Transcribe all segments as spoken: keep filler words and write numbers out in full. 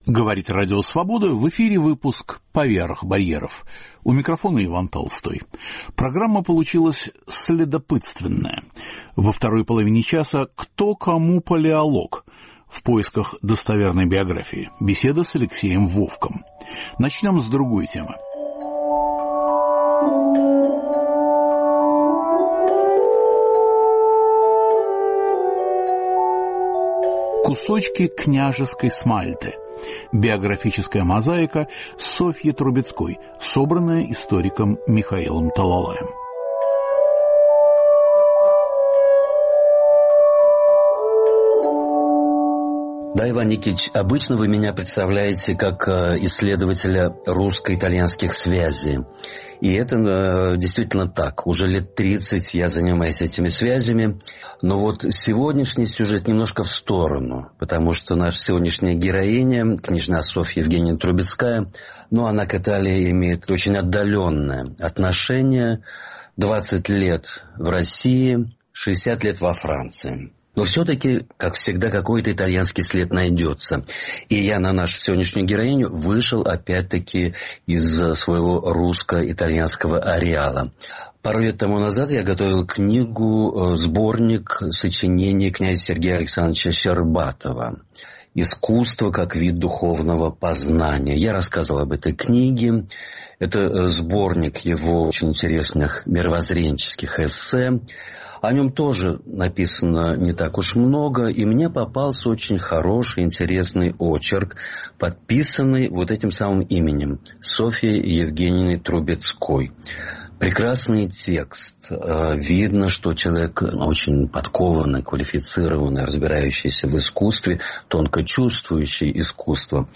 Говорит Радио Свобода, в эфире выпуск «Поверх барьеров». У микрофона Иван Толстой. Программа получилась следопытственная. Во второй половине часа «Кто кому палеолог?» в поисках достоверной биографии. Беседа с Алексеем Вовком. Начнем с другой темы. Кусочки княжеской смальты. Биографическая мозаика Софьи Трубецкой, собранная историком Михаилом Талалаем. Да, Иван Никитич, обычно вы меня представляете как исследователя русско-итальянских связей. И это действительно так. Уже лет тридцать я занимаюсь этими связями. Но вот сегодняшний сюжет немножко в сторону. Потому что наша сегодняшняя героиня, княжна Софья Евгеньевна Трубецкая, ну, она к Италии имеет очень отдаленное отношение. двадцать лет в России, шестьдесят лет во Франции. Но все-таки, как всегда, какой-то итальянский след найдется. И я на нашу сегодняшнюю героиню вышел опять-таки из своего русско-итальянского ареала. Пару лет тому назад я готовил книгу, сборник сочинений князя Сергея Александровича Щербатова «Искусство как вид духовного познания». Я рассказывал об этой книге. Это сборник его очень интересных мировоззренческих эссе. О нем тоже написано не так уж много, и мне попался очень хороший, интересный очерк, подписанный вот этим самым именем – Софьей Евгеньевной Трубецкой. Прекрасный текст. Видно, что человек очень подкованный, квалифицированный, разбирающийся в искусстве, тонко чувствующий искусство.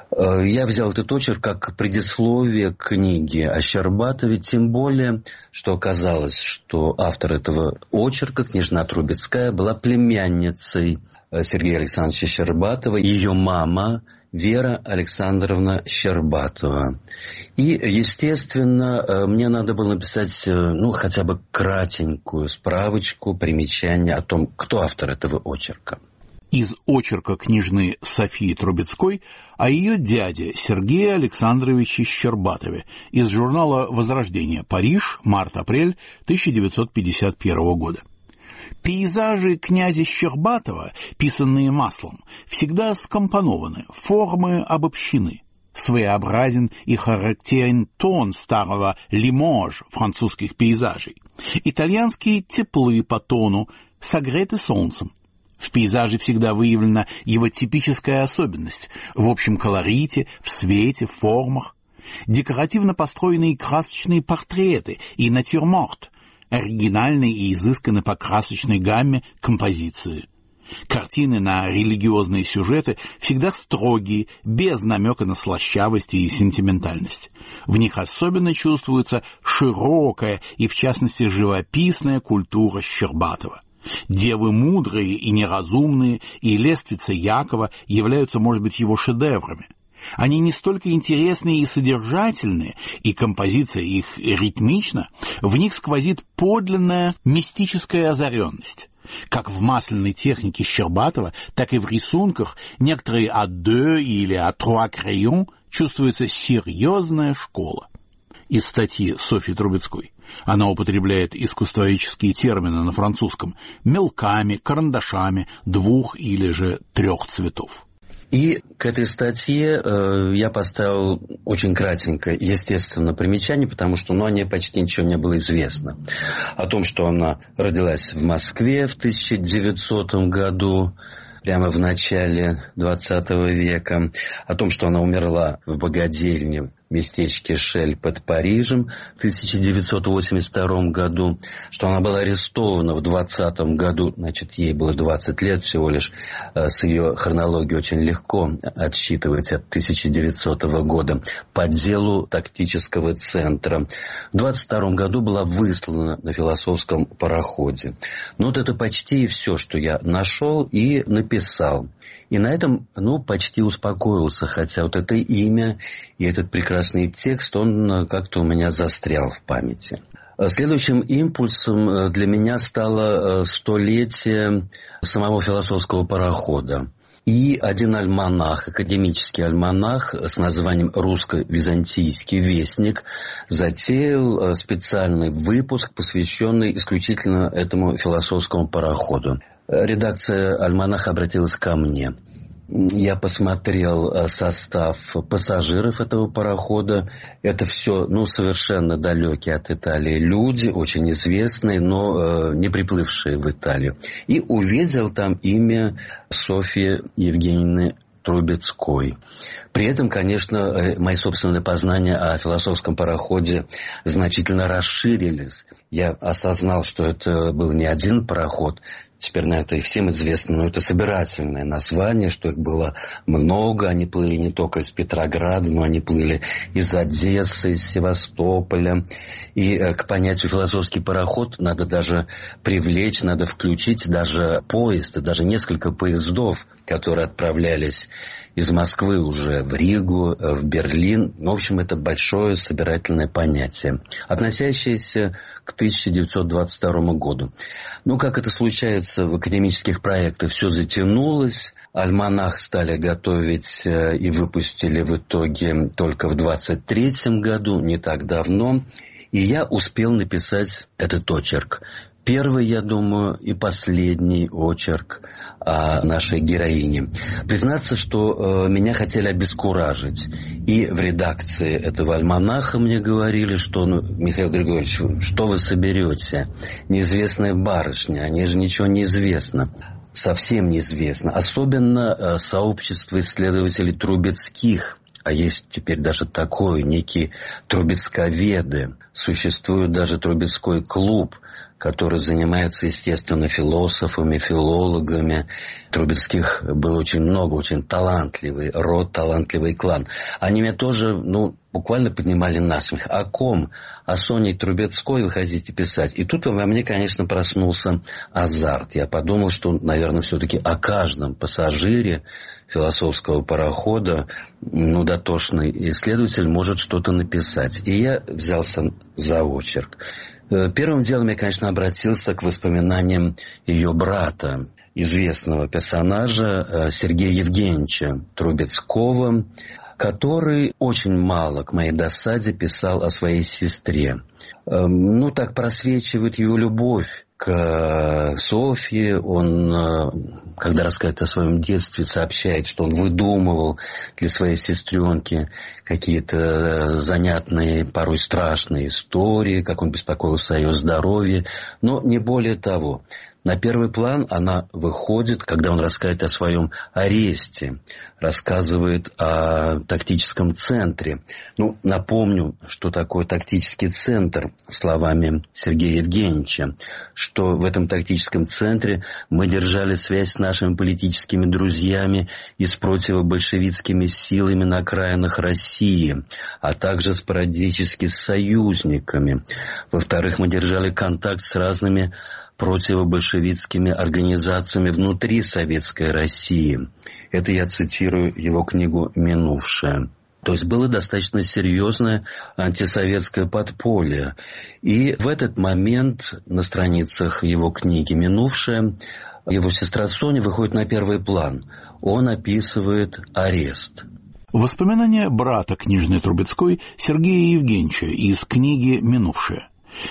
Я взял этот очерк как предисловие к книге о Щербатове, тем более, что оказалось, что автор этого очерка, княжна Трубецкая, была племянницей Сергея Александровича Щербатова, ее мама Вера Александровна Щербатова. И, естественно, мне надо было написать, ну, хотя бы кратенькую справочку, примечание о том, кто автор этого очерка. Из очерка княжны Софьи Трубецкой о ее дяде Сергее Александровиче Щербатове из журнала «Возрождение. Париж. Март-апрель тысяча девятьсот пятьдесят первого года». Пейзажи князя Щербатова, писанные маслом, всегда скомпонованы, формы обобщены. Своеобразен и характерен тон старого Лимож французских пейзажей. Итальянские теплы по тону, согреты солнцем. В пейзаже всегда выявлена его типическая особенность в общем колорите, в свете, в формах. Декоративно построенные красочные портреты и натюрморт, оригинальные и изысканные по красочной гамме композиции. Картины на религиозные сюжеты всегда строгие, без намека на слащавость и сентиментальность. В них особенно чувствуется широкая и, в частности, живописная культура Щербатова. Девы мудрые и неразумные и лествица Якова являются, может быть, его шедеврами. Они не столько интересные и содержательные, и композиция их ритмична, в них сквозит подлинная мистическая озаренность. Как в масляной технике Щербатова, так и в рисунках некоторые «à deux» или «à trois crayons» чувствуется серьезная школа. Из статьи Софьи Трубецкой. Она употребляет искусствоведческие термины на французском мелками, карандашами двух или же трех цветов. И к этой статье э, я поставил очень кратенько, естественно, примечание, потому что ну, о ней почти ничего не было известно. О том, что она родилась в Москве в тысяча девятисотом году, прямо в начале двадцатого века, о том, что она умерла в богадельне в местечке Шель под Парижем в тысяча девятьсот восемьдесят втором году, что она была арестована в двадцатом году, значит, ей было двадцать лет всего лишь, с ее хронологией очень легко отсчитывать от тысяча девятисотого года, по делу тактического центра. В двадцать втором году была выслана на философском пароходе. Ну, вот это почти все, что я нашел и написал. И на этом, ну, почти успокоился, хотя вот это имя и этот прекрасный текст, он как-то у меня застрял в памяти. Следующим импульсом для меня стало столетие самого философского парохода. И один альманах, академический альманах с названием «Русско-византийский вестник», затеял специальный выпуск, посвященный исключительно этому философскому пароходу. Редакция альманаха обратилась ко мне. Я посмотрел состав пассажиров этого парохода. Это все, ну, совершенно далекие от Италии люди, очень известные, но э, не приплывшие в Италию. И увидел там имя Софьи Евгеньевны Трубецкой. При этом, конечно, мои собственные познания о философском пароходе значительно расширились. Я осознал, что это был не один пароход. Теперь, наверное, это и всем известно, но это собирательное название, что их было много. Они плыли не только из Петрограда, но они плыли из Одессы, из Севастополя. И к понятию философский пароход надо даже привлечь, надо включить даже поезд, даже несколько поездов, которые отправлялись из Москвы уже в Ригу, в Берлин. В общем, это большое собирательное понятие, относящееся к тысяча девятьсот двадцать второму году. Ну, как это случается в академических проектах, все затянулось. Альманах стали готовить и выпустили в итоге только в двадцать третьем году, не так давно. И я успел написать этот очерк. Первый, я думаю, и последний очерк о нашей героине. Признаться, что э, меня хотели обескуражить. И в редакции этого альманаха мне говорили, что, ну, Михаил Григорьевич, что вы соберете? Неизвестная барышня, о ней же ничего не известно. Совсем неизвестно. Особенно э, сообщество исследователей Трубецких. А есть теперь даже такое, некие трубецковеды. Существует даже Трубецкой клуб, который занимается, естественно, философами, филологами. Трубецких было очень много, очень талантливый род, талантливый клан. Они меня тоже, ну, буквально поднимали насмех. О ком? О Соне Трубецкой вы хотите писать? И тут во мне, конечно, проснулся азарт. Я подумал, что, наверное, все-таки о каждом пассажире философского парохода, ну, дотошный исследователь может что-то написать. И я взялся за очерк. Первым делом я, конечно, обратился к воспоминаниям ее брата, известного персонажа Сергея Евгеньевича Трубецкого, который очень мало, к моей досаде, писал о своей сестре. Ну, так просвечивает его любовь к Софье. Он, когда рассказывает о своем детстве, сообщает, что он выдумывал для своей сестренки какие-то занятные, порой страшные истории, как он беспокоился о ее здоровье, но не более того. На первый план она выходит, когда он рассказывает о своем аресте, рассказывает о тактическом центре. Ну, напомню, что такое тактический центр, словами Сергея Евгеньевича, что в этом тактическом центре мы держали связь с нашими политическими друзьями и с противобольшевистскими силами на окраинах России, а также спорадически с союзниками. Во-вторых, мы держали контакт с разными противобольшевистскими организациями внутри Советской России. Это я цитирую его книгу «Минувшее». То есть было достаточно серьезное антисоветское подполье. И в этот момент на страницах его книги «Минувшее» его сестра Соня выходит на первый план. Он описывает арест. Воспоминания брата княжны Трубецкой Сергея Евгеньевича из книги «Минувшее».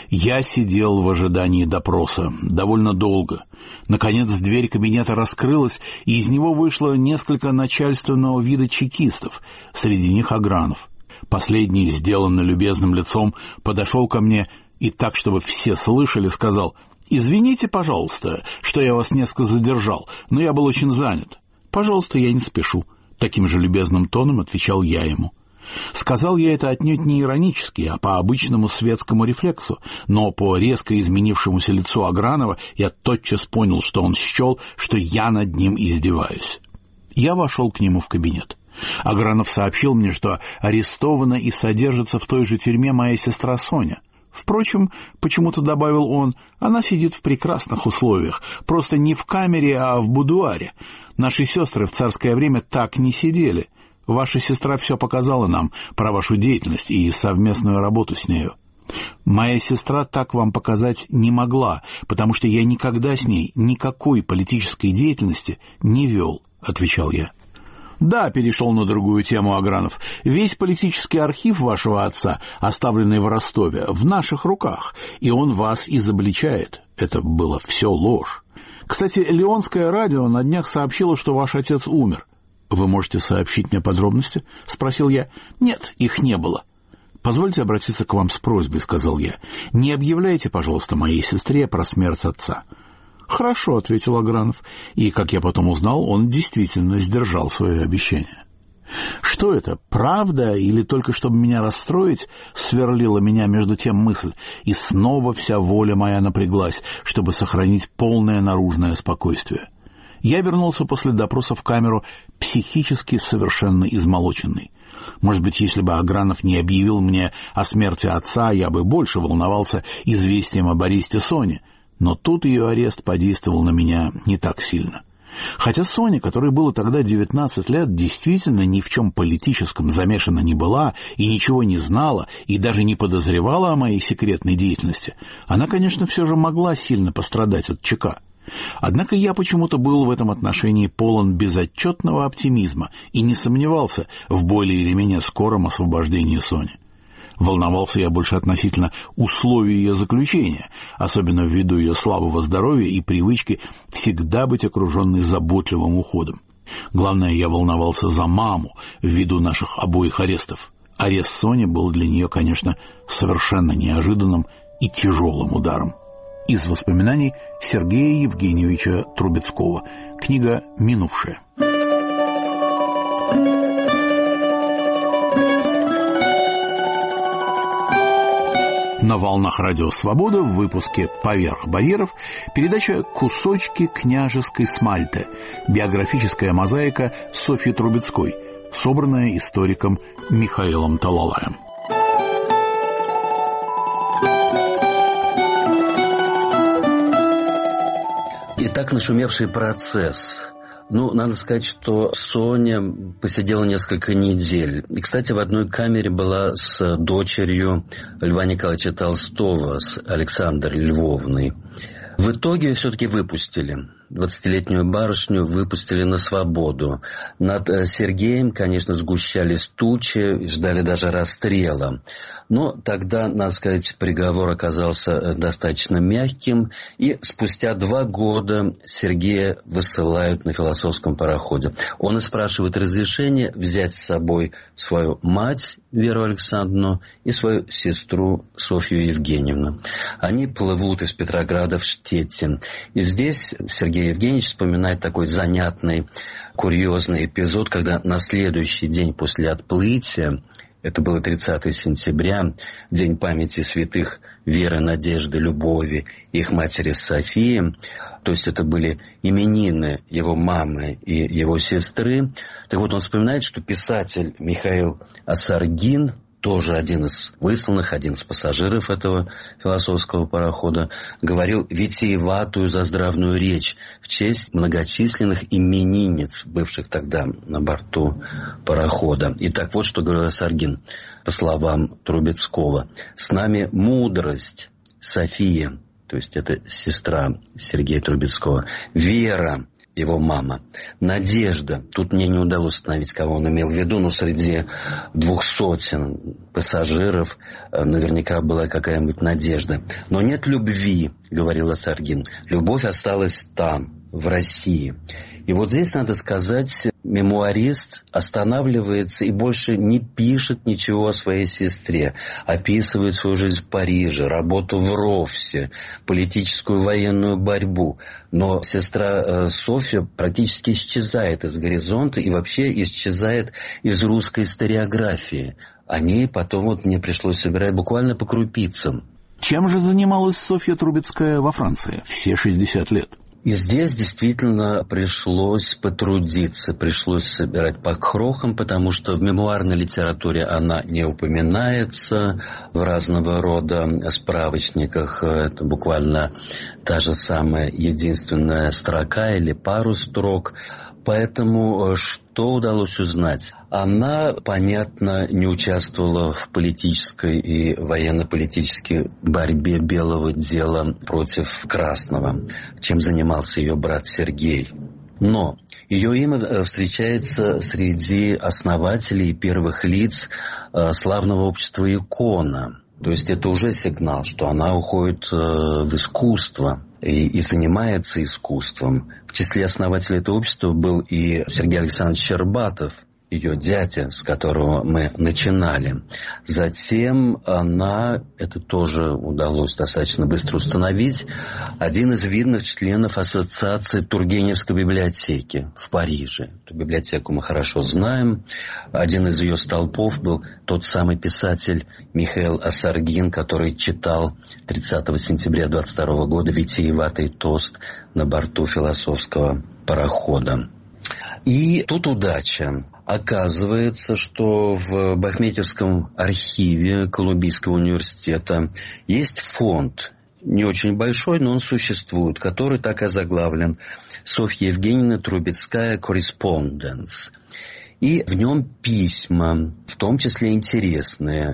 Я сидел в ожидании допроса довольно долго. Наконец дверь кабинета раскрылась, и из него вышло несколько начальственного вида чекистов, среди них Агранов. Последний, сделанный любезным лицом, подошел ко мне и так, чтобы все слышали, сказал: «Извините, пожалуйста, что я вас несколько задержал, но я был очень занят». «Пожалуйста, я не спешу», — таким же любезным тоном отвечал я ему. Сказал я это отнюдь не иронически, а по обычному светскому рефлексу, но по резко изменившемуся лицу Агранова я тотчас понял, что он счел, что я над ним издеваюсь. Я вошел к нему в кабинет. Агранов сообщил мне, что арестована и содержится в той же тюрьме моя сестра Соня. Впрочем, почему-то добавил он, она сидит в прекрасных условиях, просто не в камере, а в будуаре. Наши сестры в царское время так не сидели. Ваша сестра все показала нам про вашу деятельность и совместную работу с нею. Моя сестра так вам показать не могла, потому что я никогда с ней никакой политической деятельности не вел. — отвечал я. «Да», — перешел на другую тему Агранов, — «весь политический архив вашего отца, оставленный в Ростове, в наших руках, и он вас изобличает. Это было все ложь. Кстати, Леонское радио на днях сообщило, что ваш отец умер. Вы можете сообщить мне подробности?» — спросил я. «Нет, их не было». «Позвольте обратиться к вам с просьбой», — сказал я. «Не объявляйте, пожалуйста, моей сестре про смерть отца». «Хорошо», — ответил Агранов, и, как я потом узнал, он действительно сдержал свое обещание. Что это, правда или только чтобы меня расстроить, сверлила меня между тем мысль, и снова вся воля моя напряглась, чтобы сохранить полное наружное спокойствие. Я вернулся после допроса в камеру психически совершенно измолоченный. Может быть, если бы Агранов не объявил мне о смерти отца, я бы больше волновался известием об аресте Сони. Но тут ее арест подействовал на меня не так сильно. Хотя Соня, которой было тогда девятнадцать лет, действительно ни в чем политическом замешана не была и ничего не знала, и даже не подозревала о моей секретной деятельности, она, конечно, все же могла сильно пострадать от ЧК. Однако я почему-то был в этом отношении полон безотчетного оптимизма и не сомневался в более или менее скором освобождении Сони. Волновался я больше относительно условий ее заключения, особенно ввиду ее слабого здоровья и привычки всегда быть окруженной заботливым уходом. Главное, я волновался за маму ввиду наших обоих арестов. Арест Сони был для нее, конечно, совершенно неожиданным и тяжелым ударом. Из воспоминаний Сергея Евгеньевича Трубецкого. Книга «Минувшая». На волнах радио «Свобода» в выпуске «Поверх барьеров» передача «Кусочки княжеской смальты», биографическая мозаика Софьи Трубецкой, собранная историком Михаилом Талалаем. Итак, нашумевший процесс. Ну, надо сказать, что Соня посидела несколько недель. И, кстати, в одной камере была с дочерью Льва Николаевича Толстого, с Александрой Львовной. В итоге ее все-таки выпустили. двадцатилетнюю барышню выпустили на свободу. Над Сергеем, конечно, сгущались тучи, ждали даже расстрела. Но тогда, надо сказать, приговор оказался достаточно мягким, и спустя два года Сергея высылают на философском пароходе. Он и спрашивает разрешения взять с собой свою мать Веру Александровну и свою сестру Софью Евгеньевну. Они плывут из Петрограда в Штеттин. И здесь Сергей Евгеньевич вспоминает такой занятный, курьезный эпизод, когда на следующий день после отплытия, это было тридцатого сентября, день памяти святых Веры, Надежды, Любови и их матери Софии, то есть это были именины его мамы и его сестры. Так вот, он вспоминает, что писатель Михаил Осаргин, тоже один из высланных, один из пассажиров этого философского парохода, говорил витиеватую заздравную речь в честь многочисленных именинниц, бывших тогда на борту парохода. Итак, вот что говорил Осаргин, по словам Трубецкого. «С нами мудрость, София», то есть это сестра Сергея Трубецкого, Вера, его мама, Надежда. Тут мне не удалось установить, кого он имел в виду, но среди двух сотен пассажиров наверняка была какая-нибудь Надежда. Но нет любви, говорил Осаргин. Любовь осталась там, в России. И вот здесь, надо сказать, мемуарист останавливается и больше не пишет ничего о своей сестре. Описывает свою жизнь в Париже, работу в РОВСе, политическую военную борьбу. Но сестра Софья практически исчезает из горизонта и вообще исчезает из русской историографии. О ней потом вот мне пришлось собирать буквально по крупицам. Чем же занималась Софья Трубецкая во Франции все шестьдесят лет? И здесь действительно пришлось потрудиться, пришлось собирать по крохам, потому что в мемуарной литературе она не упоминается, в разного рода справочниках это буквально та же самая единственная строка или пару строк. Поэтому что удалось узнать? Она, понятно, не участвовала в политической и военно-политической борьбе белого дела против красного, чем занимался ее брат Сергей. Но ее имя встречается среди основателей и первых лиц славного общества «Икона». То есть это уже сигнал, что она уходит в искусство и, и занимается искусством. В числе основателей этого общества был и Сергей Александрович Щербатов, ее дядя, с которого мы начинали. Затем она, это тоже удалось достаточно быстро установить, один из видных членов ассоциации Тургеневской библиотеки в Париже. Эту библиотеку мы хорошо знаем. Один из ее столпов был тот самый писатель Михаил Осаргин, который читал тридцатого сентября двадцать второго года витиеватый тост на борту философского парохода. И тут удача. Оказывается, что в Бахметьевском архиве Колумбийского университета есть фонд, не очень большой, но он существует, который так и озаглавлен «Софья Евгеньевна Трубецкая. Корреспонденс». И в нем письма, в том числе интересные.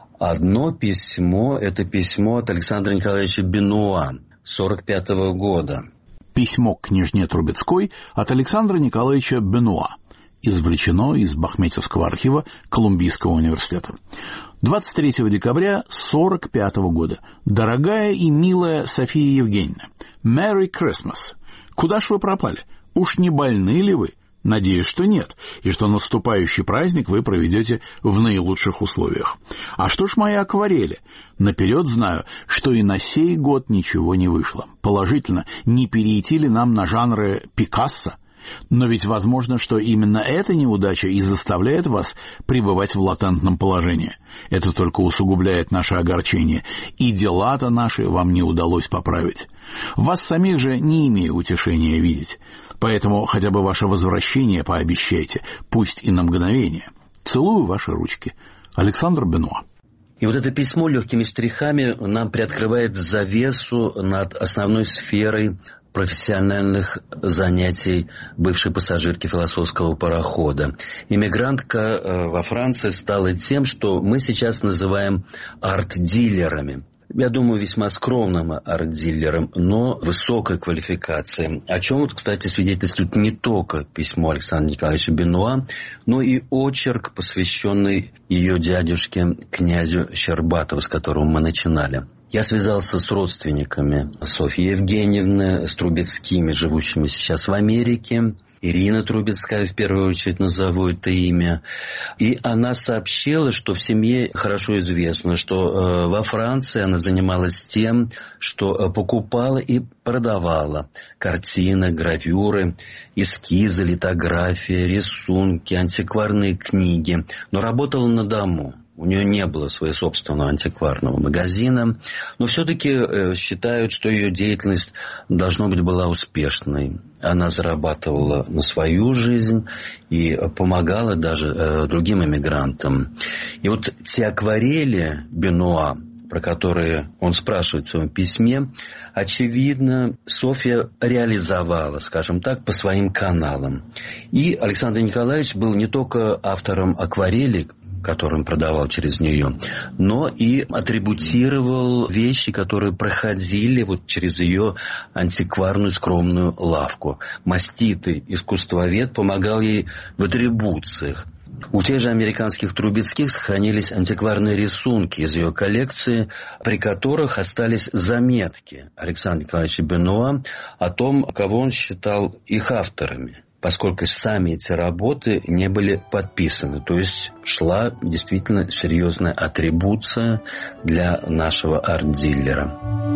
Одно письмо – это письмо от Александра Николаевича Бенуа сорок пятого года. Письмо к княжне Трубецкой от Александра Николаевича Бенуа. Извлечено из Бахметьевского архива Колумбийского университета. двадцать третьего декабря сорок пятого года. Дорогая и милая София Евгеньевна, Merry Christmas. Куда ж вы пропали? Уж не больны ли вы? Надеюсь, что нет, и что наступающий праздник вы проведете в наилучших условиях. А что ж мои акварели? Наперед знаю, что и на сей год ничего не вышло. Положительно, не перейти ли нам на жанры Пикассо? Но ведь возможно, что именно эта неудача и заставляет вас пребывать в латентном положении. Это только усугубляет наше огорчение, и дела-то наши вам не удалось поправить. Вас самих же не имею утешения видеть, поэтому хотя бы ваше возвращение пообещайте, пусть и на мгновение. Целую ваши ручки. Александр Бенуа. И вот это письмо легкими штрихами нам приоткрывает завесу над основной сферой профессиональных занятий бывшей пассажирки философского парохода. Иммигрантка во Франции стала тем, что мы сейчас называем арт-дилерами. Я думаю, весьма скромным арт-дилером, но высокой квалификации. О чем, вот, кстати, свидетельствует не только письмо Александра Николаевича Бенуа, но и очерк, посвященный ее дядюшке, князю Щербатову, с которого мы начинали. Я связался с родственниками Софьи Евгеньевны, с Трубецкими, живущими сейчас в Америке. Ирина Трубецкая, в первую очередь, назову это имя. И она сообщила, что в семье хорошо известно, что э, во Франции она занималась тем, что э, покупала и продавала картины, гравюры, эскизы, литографии, рисунки, антикварные книги, но работала на дому. У нее не было своего собственного антикварного магазина, но все-таки э, считают, что ее деятельность, должно быть, была успешной. Она зарабатывала на свою жизнь и помогала даже э, другим эмигрантам. И вот те акварели Бенуа, про которые он спрашивает в своем письме, очевидно, Софья реализовала, скажем так, по своим каналам. И Александр Николаевич был не только автором акварелей, который он продавал через нее, но и атрибутировал вещи, которые проходили вот через ее антикварную скромную лавку. Маститый искусствовед помогал ей в атрибуциях. У тех же американских Трубецких сохранились антикварные рисунки из ее коллекции, при которых остались заметки Александра Николаевича Бенуа о том, кого он считал их авторами, поскольку сами эти работы не были подписаны. То есть шла действительно серьезная атрибуция для нашего арт-дилера.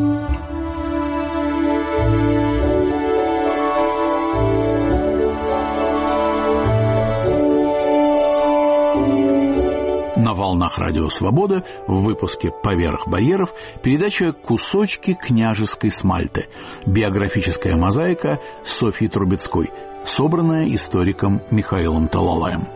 На волнах Радио Свобода в выпуске «Поверх барьеров» передача «Кусочки княжеской смальты». Биографическая мозаика Софьи Трубецкой, собранная историком Михаилом Талалаем.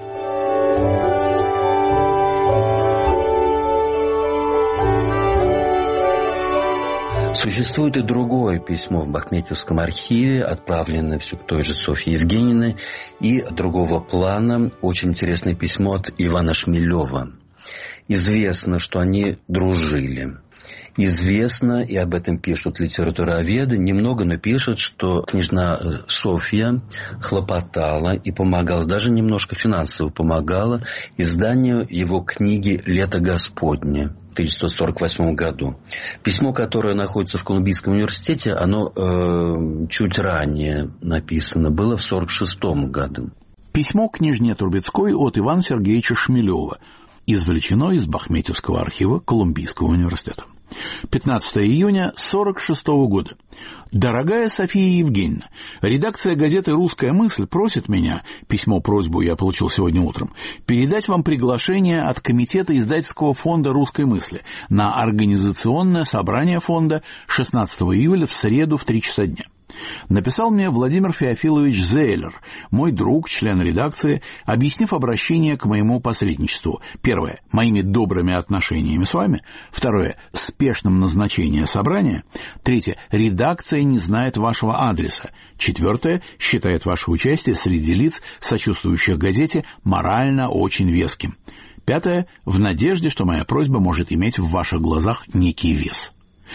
Существует и другое письмо в Бахметьевском архиве, отправленное все к той же Софье Евгеньевне, и другого плана очень интересное письмо от Ивана Шмелева. Известно, что они дружили. Известно, и об этом пишут литературоведы, немного, но пишут, что княжна Софья хлопотала и помогала, даже немножко финансово помогала изданию его книги «Лето Господне» в тысяча девятьсот сорок восьмом году. Письмо, которое находится в Колумбийском университете, оно э, чуть ранее написано, было в сорок шестом году. Письмо княжне Трубецкой от Ивана Сергеевича Шмелева извлечено из Бахметьевского архива Колумбийского университета. пятнадцатого июня сорок шестого года. Дорогая София Евгеньевна, редакция газеты «Русская мысль» просит меня, письмо-просьбу я получил сегодня утром, передать вам приглашение от Комитета издательского фонда «Русской мысли» на организационное собрание фонда шестнадцатого июля в среду в три часа дня. Написал мне Владимир Феофилович Зейлер, мой друг, член редакции, объяснив обращение к моему посредничеству. Первое – моими добрыми отношениями с вами. Второе – спешным назначением собрания. Третье – редакция не знает вашего адреса. Четвертое – считает ваше участие среди лиц, сочувствующих газете, морально очень веским. Пятое – в надежде, что моя просьба может иметь в ваших глазах некий вес.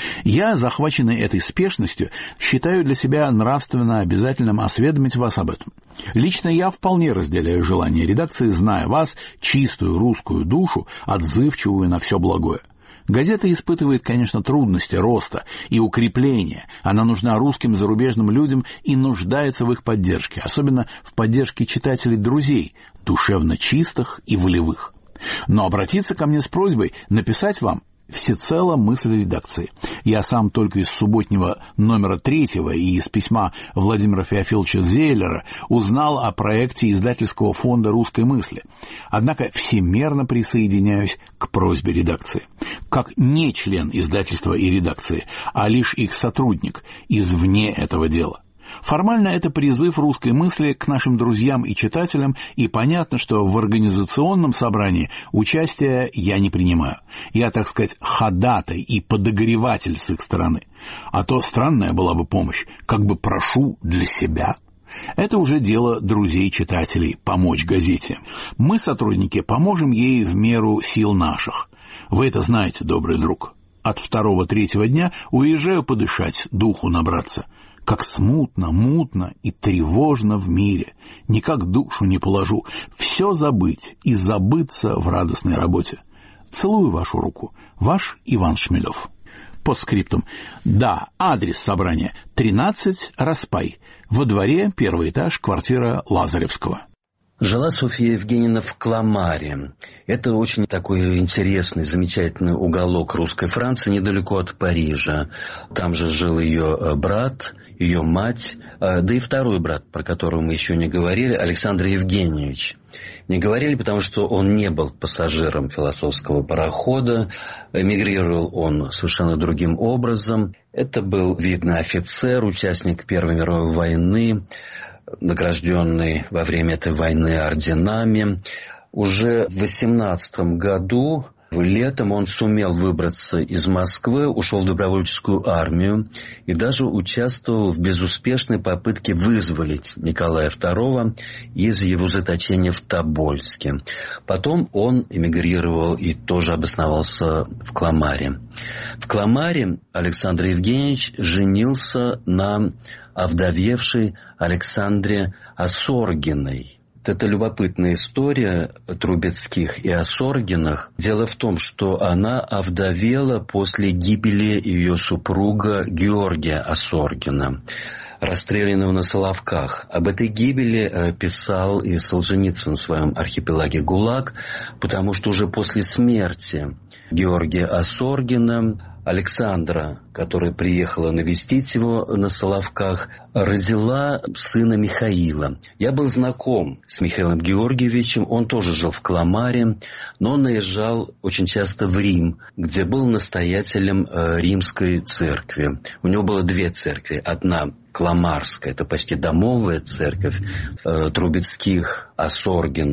Я, захваченный этой спешностью, считаю для себя нравственно обязательным осведомить вас об этом. Лично я вполне разделяю желание редакции, зная вас, чистую русскую душу, отзывчивую на все благое. Газета испытывает, конечно, трудности роста и укрепления. Она нужна русским зарубежным людям и нуждается в их поддержке, особенно в поддержке читателей-друзей, душевно чистых и волевых. Но обратиться ко мне с просьбой написать вам всецело мысль редакции. Я сам только из субботнего номера третьего и из письма Владимира Феофиловича Зейлера узнал о проекте издательского фонда «Русской мысли». Однако всемерно присоединяюсь к просьбе редакции. Как не член издательства и редакции, а лишь их сотрудник извне этого дела. Формально это призыв «Русской мысли» к нашим друзьям и читателям, и понятно, что в организационном собрании участия я не принимаю. Я, так сказать, ходатай и подогреватель с их стороны. А то странная была бы помощь, как бы прошу для себя. Это уже дело друзей-читателей – помочь газете. Мы, сотрудники, поможем ей в меру сил наших. Вы это знаете, добрый друг. От второго-третьего дня уезжаю подышать, духу набраться. Как смутно, мутно и тревожно в мире. Никак душу не положу. Все забыть и забыться в радостной работе. Целую вашу руку. Ваш Иван Шмелев. Постскриптум. Да, адрес собрания. тринадцать Распай. Во дворе, первый этаж, квартира Лазаревского. Жила Софья Евгеньевна в Кламаре. Это очень такой интересный, замечательный уголок русской Франции, недалеко от Парижа. Там же жил ее брат, ее мать, да и второй брат, про которого мы еще не говорили, Александр Евгеньевич. Не говорили, потому что он не был пассажиром философского парохода, эмигрировал он совершенно другим образом. Это был видный офицер, участник Первой мировой войны, награжденный во время этой войны орденами. Уже в восемнадцатом году, летом, он сумел выбраться из Москвы, ушел в добровольческую армию и даже участвовал в безуспешной попытке вызволить Николая второго из его заточения в Тобольске. Потом он эмигрировал и тоже обосновался в Кламаре. В Кламаре Александр Евгеньевич женился на овдовевшей Александре Осоргиной. Это любопытная история Трубецких и Осоргиных. Дело в том, что она овдовела после гибели ее супруга Георгия Осоргина, расстрелянного на Соловках. Об этой гибели писал и Солженицын в своем архипелаге ГУЛАГ, потому что уже после смерти Георгия Осоргина Александра, которая приехала навестить его на Соловках, родила сына Михаила. Я был знаком с Михаилом Георгиевичем, он тоже жил в Кламаре, но он наезжал очень часто в Рим, где был настоятелем римской церкви. У него было две церкви. Одна Кламарская, это почти домовая церковь Трубецких, Осоргиных.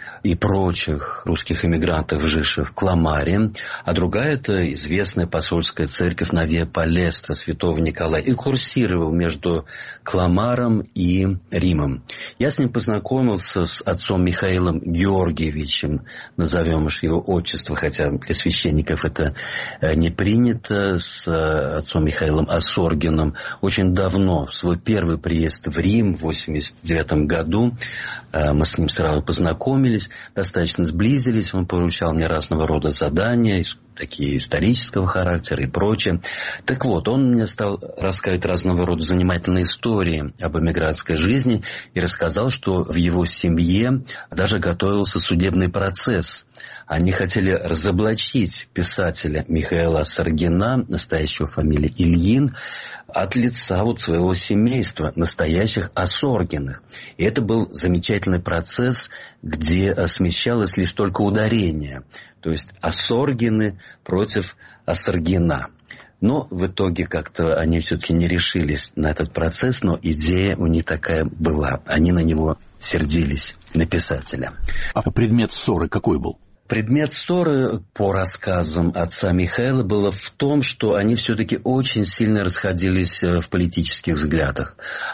и прочих русских эмигрантов, живших в Кламаре, а другая – это известная посольская церковь на Виа Палестра святого Николая. И курсировал между Кламаром и Римом. Я с ним познакомился с отцом Михаилом Георгиевичем, назовем уж его отчество, хотя для священников это не принято, с отцом Михаилом Осоргиным очень давно, в свой первый приезд в Рим в восемьдесят девятом году. Мы с ним сразу познакомились, достаточно сблизились. Он поручал мне разного рода задания, такие исторического характера и прочее. Так вот, он мне стал рассказывать разного рода занимательные истории об эмигрантской жизни и рассказал, что в его семье даже готовился судебный процесс. Они хотели разоблачить писателя Михаила Осоргина, настоящего фамилии Ильин, от лица вот своего семейства, настоящих Осоргиных. И это был замечательный процесс, где смещалось лишь только ударение. То есть Осоргины против Осоргина. Но в итоге как-то они все-таки не решились на этот процесс, но идея у них такая была. Они на него сердились, на писателя. А предмет ссоры какой был? Предмет ссоры, по рассказам отца Михаила, было в том, что они все-таки очень сильно расходились в политических взглядах.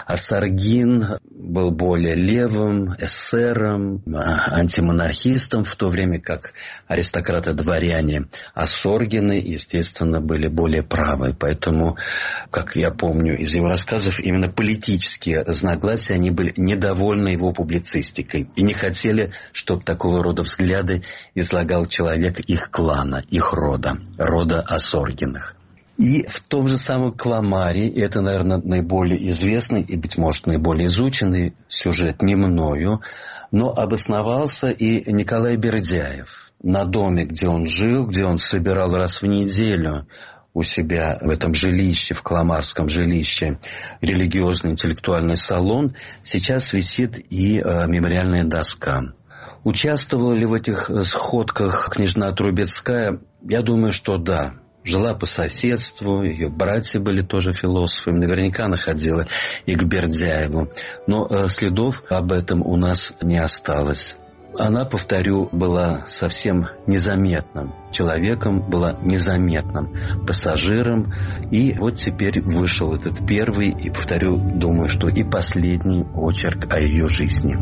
Осоргин был более левым, эсером, антимонархистом, в то время как аристократы-дворяне Осоргины, естественно, были более правы. Поэтому, как я помню из его рассказов, именно политические разногласия, они были недовольны его публицистикой и не хотели, чтобы такого рода взгляды излагал человек их клана, их рода, рода Осоргиных. И в том же самом Кламаре, и это, наверное, наиболее известный и, быть может, наиболее изученный сюжет не мною, но обосновался и Николай Бердяев. На доме, где он жил, где он собирал раз в неделю у себя в этом жилище, в Кламарском жилище, религиозный интеллектуальный салон, сейчас висит и э, мемориальная доска. Участвовала ли в этих сходках княжна Трубецкая? Я думаю, что да. Жила по соседству, ее братья были тоже философами. Наверняка она ходила и к Бердяеву. Но э, следов об этом у нас не осталось. Она, повторю, была совсем незаметным человеком, была незаметным пассажиром. И вот теперь вышел этот первый и, повторю, думаю, что и последний очерк о ее жизни.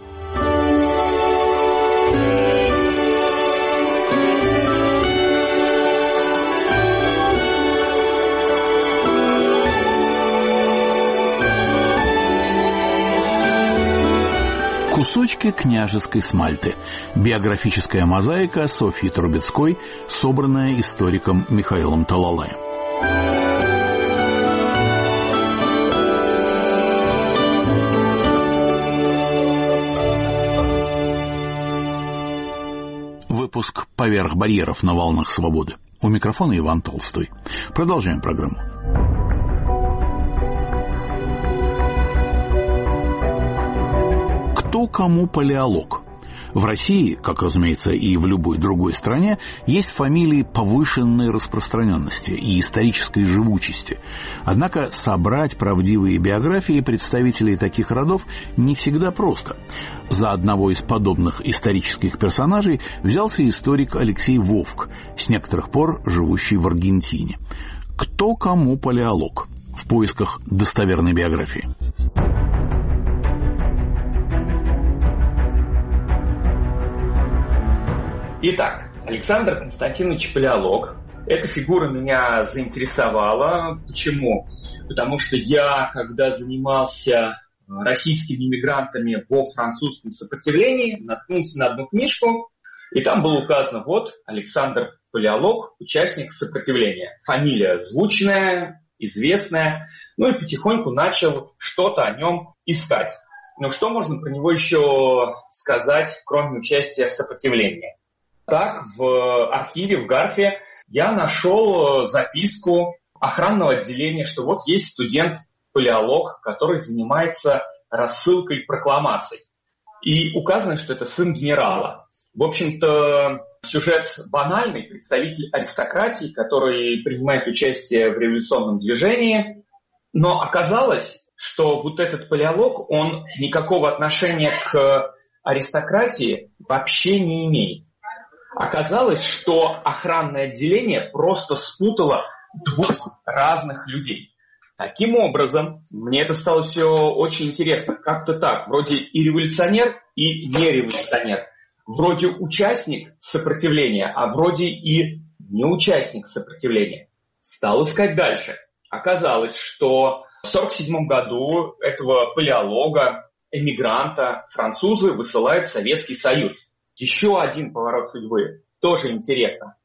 Кусочки княжеской смальты. Биографическая мозаика Софьи Трубецкой, собранная историком Михаилом Талалаем. Выпуск «Поверх барьеров» на волнах свободы. У микрофона Иван Толстой. Продолжаем программу. Кто кому палеолог? В России, как, разумеется, и в любой другой стране, есть фамилии повышенной распространенности и исторической живучести. Однако собрать правдивые биографии представителей таких родов не всегда просто. За одного из подобных исторических персонажей взялся историк Алексей Вовк, с некоторых пор живущий в Аргентине. Кто кому палеолог? В поисках достоверной биографии. Итак, Александр Константинович Палеолог. Эта фигура меня заинтересовала. Почему? Потому что я, когда занимался российскими иммигрантами во французском сопротивлении, наткнулся на одну книжку, и там было указано: вот Александр Палеолог, участник сопротивления. Фамилия звучная, известная. Ну и потихоньку начал что-то о нем искать. Но что можно про него еще сказать, кроме участия в сопротивлении? Так, в архиве, в Гарфе, я нашел записку охранного отделения, что вот есть студент-палеолог, который занимается рассылкой прокламаций. И указано, что это сын генерала. В общем-то, сюжет банальный, представитель аристократии, который принимает участие в революционном движении. Но оказалось, что вот этот палеолог, он никакого отношения к аристократии вообще не имеет. Оказалось, что охранное отделение просто спутало двух разных людей. Таким образом, мне это стало все очень интересно. Как-то так. Вроде и революционер, и не революционер. Вроде участник сопротивления, а вроде и не участник сопротивления. Стал искать дальше. Оказалось, что в сорок седьмом году этого палеолога, эмигранта, французы высылают в Советский Союз. Еще один поворот судьбы. Тоже интересно.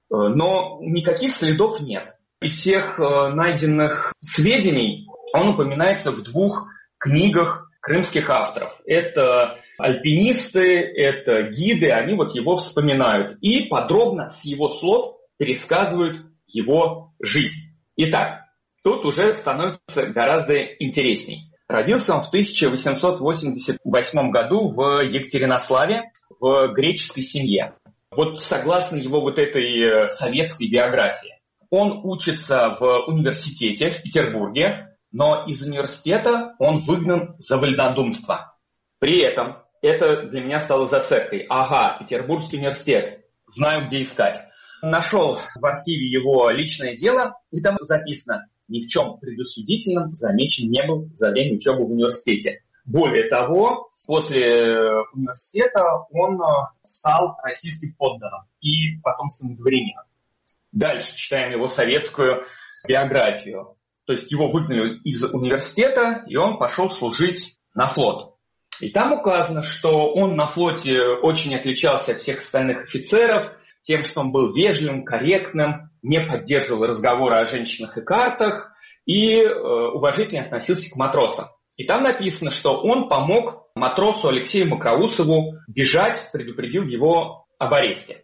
Но никаких следов нет. Из всех найденных сведений он упоминается в двух книгах крымских авторов. Это альпинисты, это гиды, они вот его вспоминают. И подробно с его слов пересказывают его жизнь. Итак, тут уже становится гораздо интересней. Родился он в тысяча восемьсот восемьдесят восьмом году в Екатеринославе в греческой семье. Вот согласно его вот этой советской биографии. Он учится в университете в Петербурге, но из университета он выгнан за вольнодумство. При этом это для меня стало зацепкой. Ага, Петербургский университет, знаю, где искать. Нашел в архиве его личное дело, и там записано: ни в чем предосудительном замечен не был за время учебы в университете. Более того, после университета он стал российским подданным и потомственным дворянином. Дальше читаем его советскую биографию. То есть его выгнали из университета, и он пошел служить на флот. И там указано, что он на флоте очень отличался от всех остальных офицеров тем, что он был вежливым, корректным, не поддерживал разговоры о женщинах и картах и э, уважительно относился к матросам. И там написано, что он помог матросу Алексею Мокроусову бежать, предупредил его об аресте.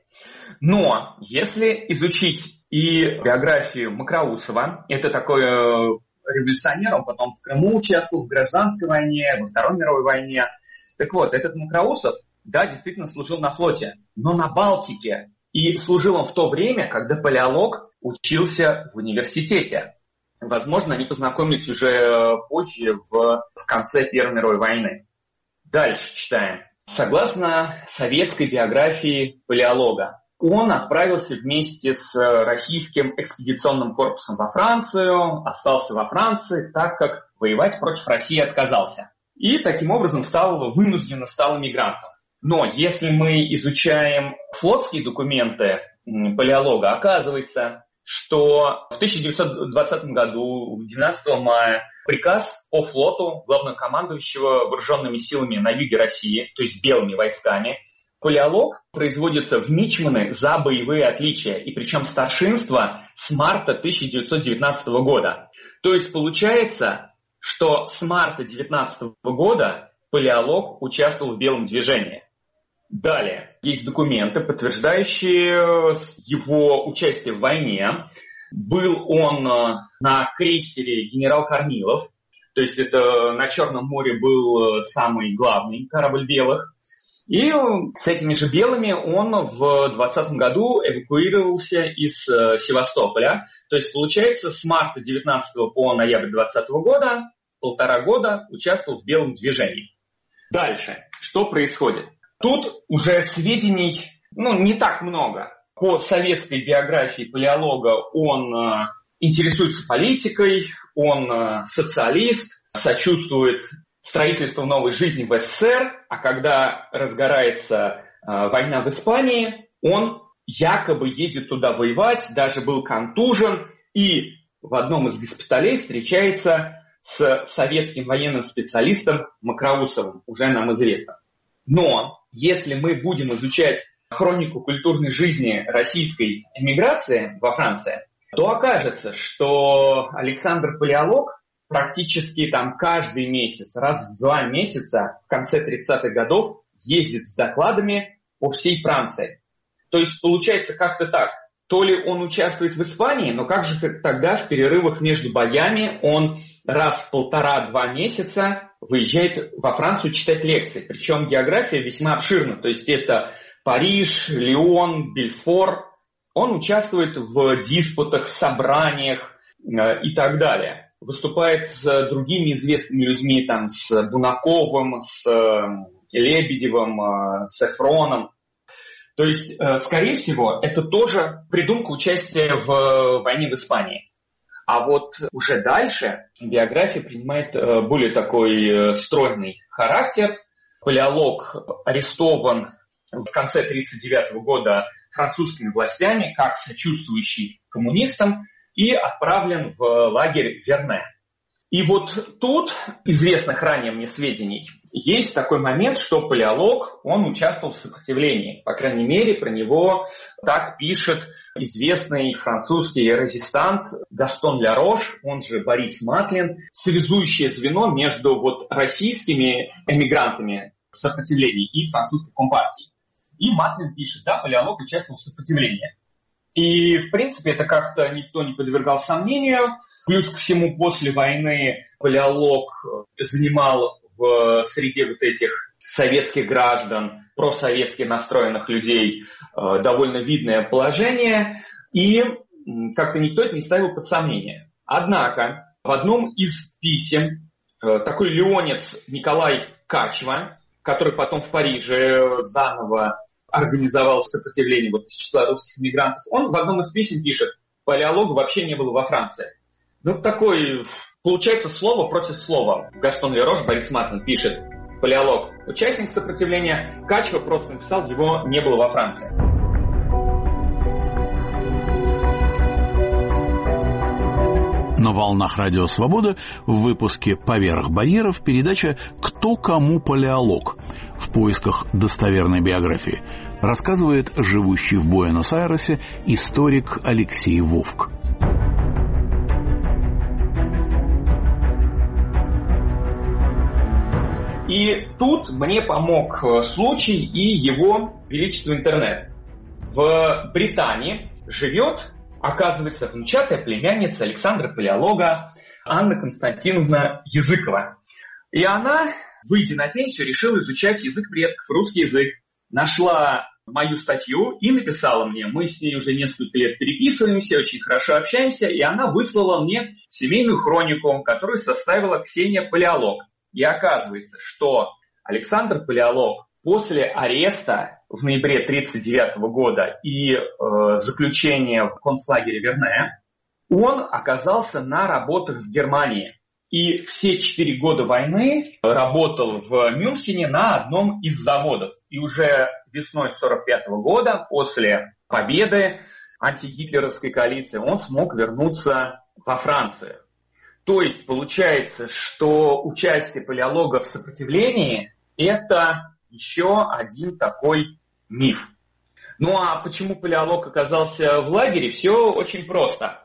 Но если изучить и биографию Мокроусова, это такой э, революционер, он потом в Крыму участвовал, в гражданской войне, во Второй мировой войне. Так вот, этот Мокроусов, да, действительно служил на флоте, но на Балтике. И служил он в то время, когда палеолог учился в университете. Возможно, они познакомились уже позже, в, в конце Первой мировой войны. Дальше читаем. Согласно советской биографии палеолога, он отправился вместе с российским экспедиционным корпусом во Францию, остался во Франции, так как воевать против России отказался. И таким образом стал, вынужденно стал эмигрантом. Но если мы изучаем флотские документы палеолога, оказывается, что в тысяча девятьсот двадцатом году, двенадцатого мая, приказ по флоту главнокомандующего вооруженными силами на юге России, то есть белыми войсками, палеолог производится в мичманы за боевые отличия, и причем старшинство с марта тысяча девятьсот девятнадцатого года. То есть получается, что с марта тысяча девятьсот девятнадцатого года палеолог участвовал в белом движении. Далее, есть документы, подтверждающие его участие в войне. Был он на крейсере «Генерал Корнилов», то есть это на Черном море был самый главный корабль белых. И с этими же белыми он в двадцатом году эвакуировался из Севастополя. То есть, получается, с марта девятнадцатого по ноябрь двадцатого года, полтора года участвовал в белом движении. Дальше, что происходит? Тут уже сведений, ну, не так много. По советской биографии палеолога он э, интересуется политикой, он э, социалист, сочувствует строительству новой жизни в СССР, а когда разгорается э, война в Испании, он якобы едет туда воевать, даже был контужен, и в одном из госпиталей встречается с советским военным специалистом Мокроусовым, уже нам известно. Но если мы будем изучать хронику культурной жизни российской эмиграции во Франции, то окажется, что Александр Палеолог практически там каждый месяц, раз в два месяца в конце тридцатых годов ездит с докладами по всей Франции. То есть получается как-то так. То ли он участвует в Испании, но как же тогда в перерывах между боями он раз в полтора-два месяца выезжает во Францию читать лекции. Причем география весьма обширна. То есть это Париж, Лион, Бельфор. Он участвует в диспутах, собраниях э, и так далее. Выступает с другими известными людьми, там, с Бунаковым, с, э, Лебедевым, Сафроном. То есть, скорее всего, это тоже придумка участия в войне в Испании. А вот уже дальше биография принимает более такой стройный характер. Палеолог арестован в конце тысяча девятьсот тридцать девятого года французскими властями как сочувствующий коммунистам и отправлен в лагерь Верне. И вот тут, известных ранее мне сведений, есть такой момент, что палеолог, он участвовал в сопротивлении. По крайней мере, про него так пишет известный французский резистант Гастон Ля-Рош, он же Борис Матлин, связующее звено между вот российскими эмигрантами в сопротивлении и французской компартией. И Матлин пишет, да, палеолог участвовал в сопротивлении. И, в принципе, это как-то никто не подвергал сомнению. Плюс ко всему, после войны палеолог занимал в среде вот этих советских граждан, просоветски настроенных людей довольно видное положение. И как-то никто это не ставил под сомнение. Однако, в одном из писем такой леонец Николай Качва, который потом в Париже заново организовал сопротивление вот из числа русских мигрантов, он в одном из писем пишет, палеолога вообще не было во Франции. Ну, такой, получается, слово против слова. Гастон Ля-Рош, Борис Матлин пишет, палеолог, участник сопротивления, Качва просто написал, его не было во Франции. На волнах Радио Свобода в выпуске «Поверх барьеров» передача «Кто кому палеолог?» в поисках достоверной биографии рассказывает живущий в Буэнос-Айресе историк Алексей Вовк. И тут мне помог случай и его величество интернет. В Британии живет, оказывается, внучатая племянница Александра Палеолога Анна Константиновна Языкова. И она, выйдя на пенсию, решила изучать язык предков, русский язык. Нашла мою статью и написала мне. Мы с ней уже несколько лет переписываемся, очень хорошо общаемся. И она выслала мне семейную хронику, которую составила Ксения Палеолог. И оказывается, что Александр Палеолог после ареста в ноябре тысяча девятьсот тридцать девятого года и э, заключения в концлагере Верне, он оказался на работах в Германии. И все четыре года войны работал в Мюнхене на одном из заводов. И уже весной сорок пятого года, после победы антигитлеровской коалиции, он смог вернуться во Францию. То есть получается, что участие палеолога в сопротивлении – это еще один такой миф. Ну а почему палеолог оказался в лагере? Все очень просто.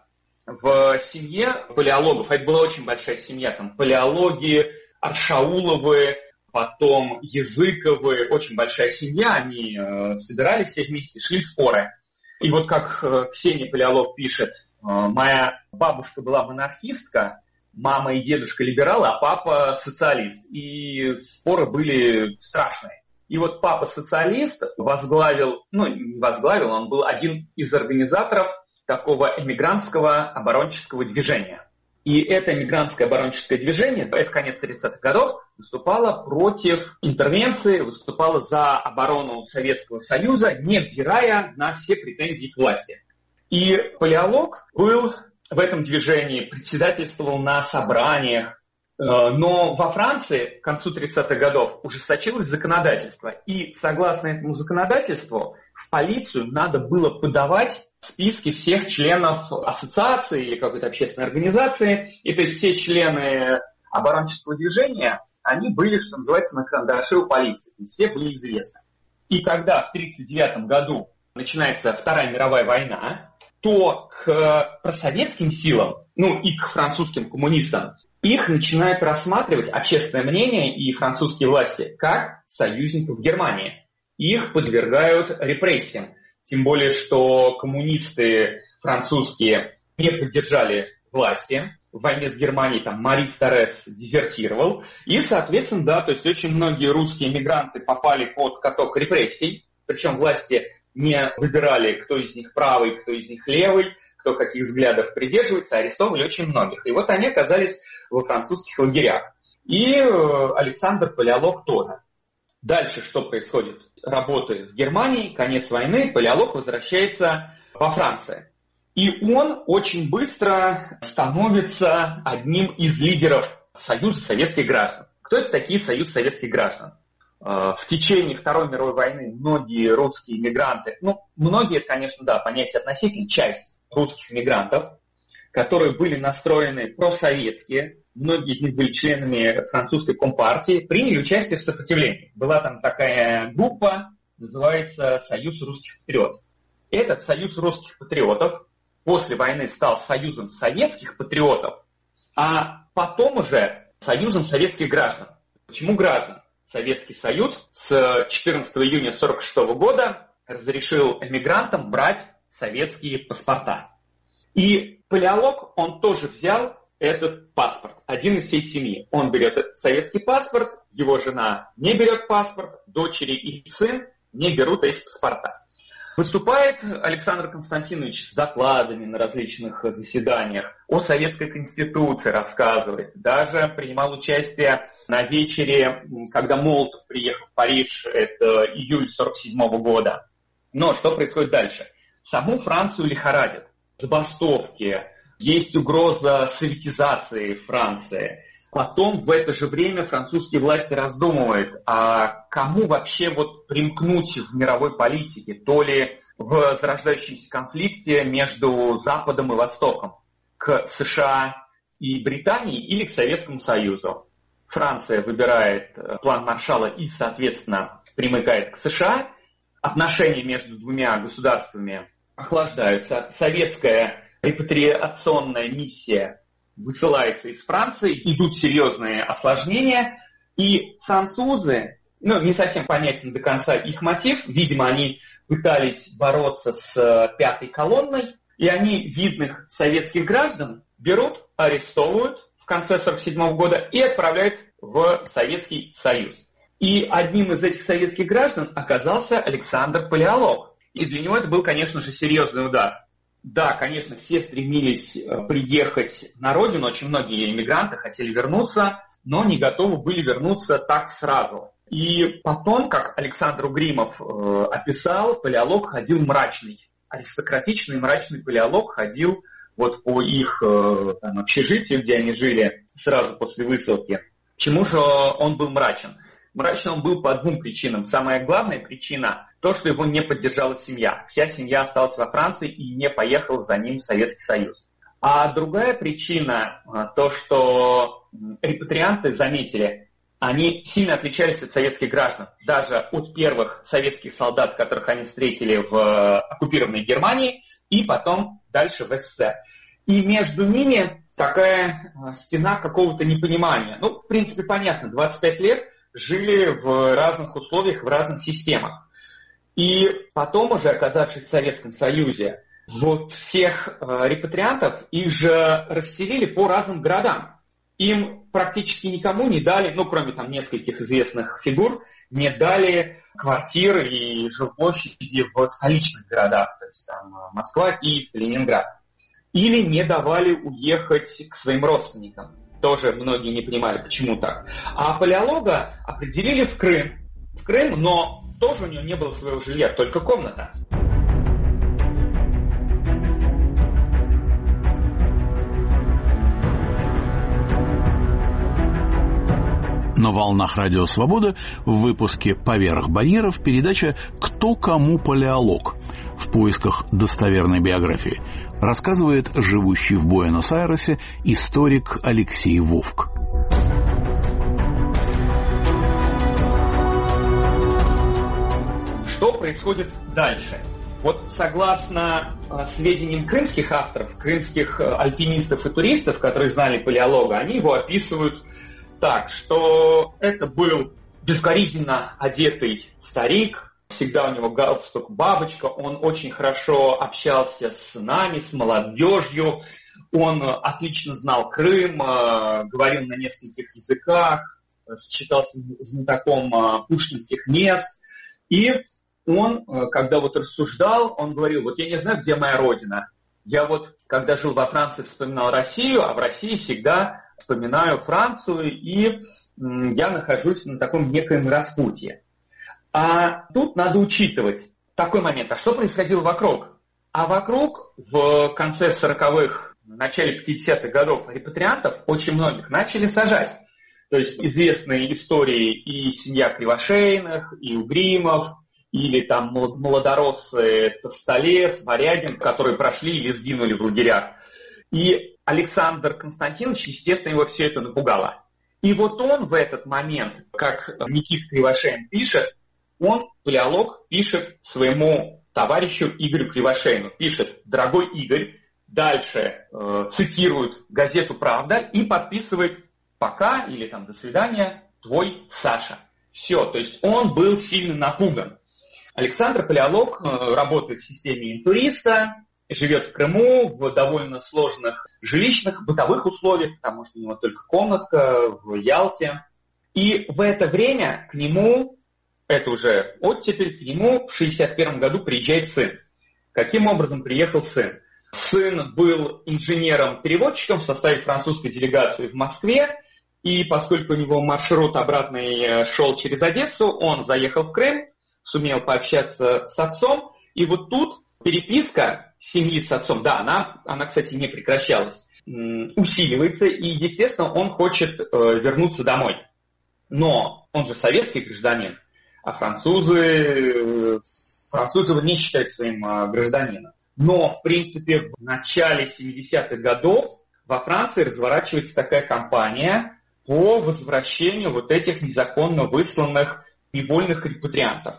В семье палеологов, это была очень большая семья, там палеологи, Аршауловы, потом Языковы, очень большая семья, они э, собирались все вместе, шли споры. И вот как э, Ксения Палеолог пишет, э, моя бабушка была монархистка, мама и дедушка либералы, а папа социалист. И споры были страшные. И вот папа социалист возглавил, ну не возглавил, он был один из организаторов такого эмигрантского оборонческого движения. И это эмигрантское оборонческое движение, это конец тридцатых годов, выступало против интервенции, выступало за оборону Советского Союза, невзирая на все претензии к власти. И Палеолог был в этом движении, председательствовал на собраниях, но во Франции к концу тридцатых годов ужесточилось законодательство. И согласно этому законодательству в полицию надо было подавать списки всех членов ассоциации или какой-то общественной организации. И то есть все члены оборонческого движения, они были, что называется, на карандаше у полиции. Все были известны. И когда в тридцать девятом году начинается Вторая мировая война, то к просоветским силам, ну и к французским коммунистам, их начинают рассматривать общественное мнение и французские власти как союзников Германии. Их подвергают репрессиям. Тем более, что коммунисты французские не поддержали власти. В войне с Германией там Марис Торрес дезертировал. И, соответственно, да, то есть очень многие русские эмигранты попали под каток репрессий. Причем власти не выбирали, кто из них правый, кто из них левый, кто каких взглядов придерживается, арестовывали очень многих. И вот они оказались во французских лагерях. И Александр Палеолог тоже. Дальше что происходит? Работы в Германии, конец войны, Палеолог возвращается во Францию. И он очень быстро становится одним из лидеров Союза советских граждан. Кто это такие Союз советских граждан? В течение Второй мировой войны многие русские иммигранты, ну, многие, конечно, да, понятие относительно, часть русских иммигрантов, которые были настроены просоветские, многие из них были членами французской компартии, приняли участие в сопротивлении. Была там такая группа, называется Союз русских патриотов. Этот Союз русских патриотов после войны стал Союзом советских патриотов, а потом уже Союзом советских граждан. Почему граждан? Советский Союз с четырнадцатого июня сорок шестого года разрешил эмигрантам брать советские паспорта. И Палеолог, он тоже взял этот паспорт, один из всей семьи. Он берет этот советский паспорт, его жена не берет паспорт, дочери и сын не берут эти паспорта. Выступает Александр Константинович с докладами на различных заседаниях, о советской конституции рассказывает, даже принимал участие на вечере, когда Молотов приехал в Париж, это июль сорок седьмого года. Но что происходит дальше? Саму Францию лихорадит. Забастовки, есть угроза советизации Франции. Потом в это же время французские власти раздумывают, а кому вообще вот примкнуть в мировой политике, то ли в зарождающемся конфликте между Западом и Востоком, к США и Британии или к Советскому Союзу. Франция выбирает план Маршалла и, соответственно, примыкает к США. Отношения между двумя государствами охлаждаются. Советская репатриационная миссия высылается из Франции, идут серьезные осложнения, и французы, ну, не совсем понятен до конца их мотив, видимо, они пытались бороться с пятой колонной, и они видных советских граждан берут, арестовывают в конце сорок седьмого года и отправляют в Советский Союз. И одним из этих советских граждан оказался Александр Палеолог. И для него это был, конечно же, серьезный удар. Да, конечно, все стремились приехать на родину, очень многие иммигранты хотели вернуться, но не готовы были вернуться так сразу. И потом, как Александр Угримов э, описал, Палеолог ходил мрачный. Аристократичный мрачный Палеолог ходил вот по их э, там, общежитию, где они жили сразу после высылки. Почему же он был мрачен? Мрачным он был по двум причинам. Самая главная причина – то, что его не поддержала семья. Вся семья осталась во Франции и не поехала за ним в Советский Союз. А другая причина – то, что репатрианты заметили, они сильно отличались от советских граждан. Даже от первых советских солдат, которых они встретили в оккупированной Германии, и потом дальше в СССР. И между ними такая стена какого-то непонимания. Ну, в принципе, понятно, двадцать пять лет жили в разных условиях, в разных системах. И потом, уже оказавшись в Советском Союзе, вот всех э, репатриантов их же расселили по разным городам. Им практически никому не дали, ну, кроме там нескольких известных фигур, не дали квартиры и жилплощади в столичных городах, то есть там Москва, Киев, Ленинград. Или не давали уехать к своим родственникам. Тоже многие не понимали, почему так. А Палеолога определили в Крым. В Крым, но тоже у него не было своего жилья, только комната. На волнах Радио Свобода в выпуске «Поверх барьеров» передача «Кто кому Палеолог?» в поисках достоверной биографии рассказывает живущий в Буэнос-Айресе историк Алексей Вовк. Что происходит дальше? Вот согласно э, сведениям крымских авторов, крымских э, альпинистов и туристов, которые знали Палеолога, они его описывают так, что это был безукоризненно одетый старик, всегда у него галстук бабочка, он очень хорошо общался с нами, с молодежью, он отлично знал Крым, говорил на нескольких языках, считался знатоком пушкинских мест. И он, когда вот рассуждал, он говорил, вот я не знаю, где моя родина. Я вот, когда жил во Франции, вспоминал Россию, а в России всегда вспоминаю Францию, и я нахожусь на таком некоем распутье. А тут надо учитывать такой момент. А что происходило вокруг? А вокруг в конце сороковых, в начале пятидесятых годов репатриантов очень многих начали сажать. То есть известные истории и семья Кривошеиных, и Угримов, или там молодороссы Товстолес, Варягин, которые прошли или сгинули в лагерях. И Александр Константинович, естественно, его все это напугало. И вот он в этот момент, как Никита Кривошеин пишет, он, палеолог, пишет своему товарищу Игорю Кривошеину. Пишет: «Дорогой Игорь», дальше э, цитирует газету «Правда» и подписывает: «Пока» или там «До свидания, твой Саша». Все, то есть он был сильно напуган. Александр, палеолог, работает в системе интуриста, живет в Крыму в довольно сложных жилищных, бытовых условиях, потому что у него только комнатка в Ялте. И в это время к нему, это уже оттепель, к нему в шестьдесят первом году приезжает сын. Каким образом приехал сын? Сын был инженером-переводчиком в составе французской делегации в Москве, и поскольку у него маршрут обратный шел через Одессу, он заехал в Крым, сумел пообщаться с отцом, и вот тут переписка семьи с отцом, да, она, она, кстати, не прекращалась, усиливается, и, естественно, он хочет э, вернуться домой. Но он же советский гражданин, а французы, французы его не считают своим э, гражданином. Но, в принципе, в начале семидесятых годов во Франции разворачивается такая кампания по возвращению вот этих незаконно высланных невольных репатриантов.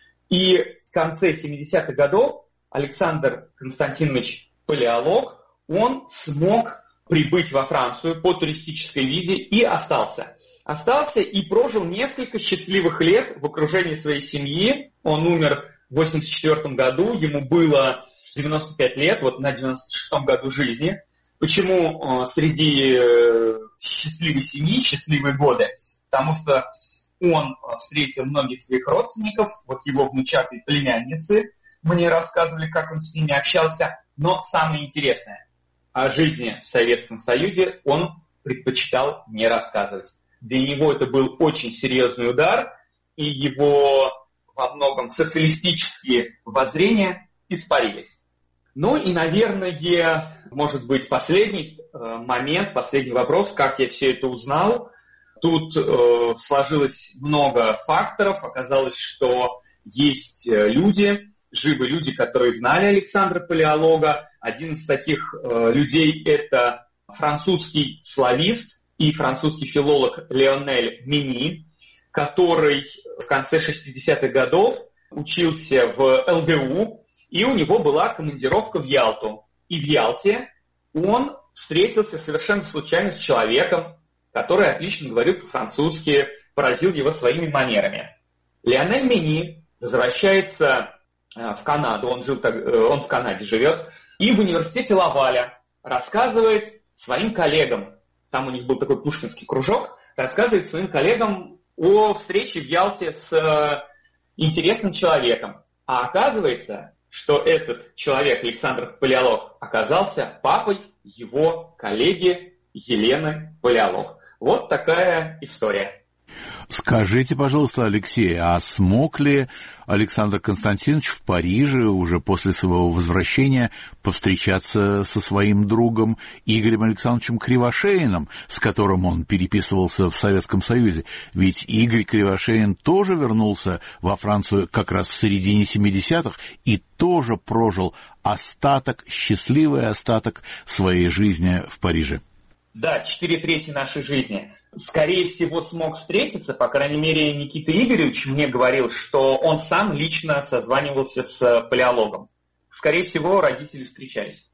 И в конце семидесятых годов Александр Константинович, палеолог, он смог прибыть во Францию по туристической визе и остался. Остался и прожил несколько счастливых лет в окружении своей семьи. Он умер в восемьдесят четвёртом году, ему было девяносто пять лет, вот на девяносто шестом году жизни. Почему э, среди э, счастливой семьи счастливые годы? Потому что он встретил многих своих родственников, вот его внучатые племянницы мне рассказывали, как он с ними общался. Но самое интересное, о жизни в Советском Союзе он предпочитал не рассказывать. Для него это был очень серьезный удар, и его во многом социалистические воззрения испарились. Ну и, наверное, может быть, последний момент, последний вопрос, как я все это узнал. Тут э, сложилось много факторов. Оказалось, что есть люди, живы люди, которые знали Александра палеолога. Один из таких э, людей – это французский славист и французский филолог Лионель Мени, который в конце шестидесятых годов учился в эл гэ у, и у него была командировка в Ялту. И в Ялте он встретился совершенно случайно с человеком, который отлично говорил по-французски, поразил его своими манерами. Лионель Мени возвращается в Канаду, он, жил, он в Канаде живет, и в университете Лаваля рассказывает своим коллегам, там у них был такой пушкинский кружок, рассказывает своим коллегам о встрече в Ялте с интересным человеком. А оказывается, что этот человек, Александр палеолог, оказался папой его коллеги Елены палеолог. Вот такая история. Скажите, пожалуйста, Алексей, а смог ли Александр Константинович в Париже уже после своего возвращения повстречаться со своим другом Игорем Александровичем Кривошеиным, с которым он переписывался в Советском Союзе? Ведь Игорь Кривошеин тоже вернулся во Францию как раз в середине семидесятых и тоже прожил остаток, счастливый остаток своей жизни в Париже. Да, четыре трети нашей жизни. Скорее всего, смог встретиться, по крайней мере, Никита Игоревич мне говорил, что он сам лично созванивался с палеологом. Скорее всего, родители встречались.